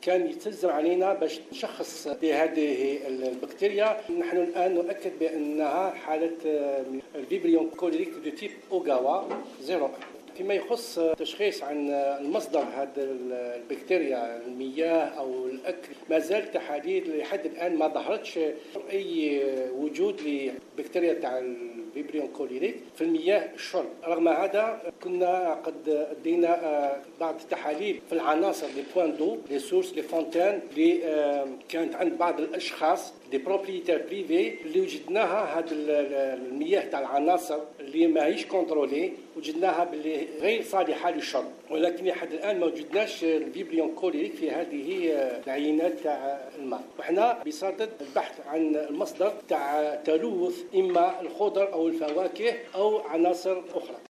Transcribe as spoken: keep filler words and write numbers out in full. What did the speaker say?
كان يتلزم علينا باش نشخص بهذه البكتيريا. نحن الآن نؤكد بأنها حالة الفيبريون كوليريك دو تيب أوغاوا صفر. فيما يخص تشخيص عن المصدر هذه البكتيريا، المياه أو الأكل، ما زال تحاليل لحد الآن ما ظهرتش أي وجود لبكتيريا تاع الفيبريون كوليريك في المياه الشرب. رغم هذا كنا قد أدينا بعض التحاليل في العناصر لي بوان دو لي سورس لي فونتان اللي كانت عند بعض الأشخاص دي بروبريتير بريفي اللي وجدناها هذه المياه تاع العناصر اللي ماهيش كونترولي، وجدناها باللي غير صالحه للشرب، ولكن لحد الان ما وجدناش الفيبريون كوليريك في هذه العينات تاع الماء. وحنا بصدد البحث عن المصدر تاع تلوث اما الخضر او الفواكه او عناصر اخرى.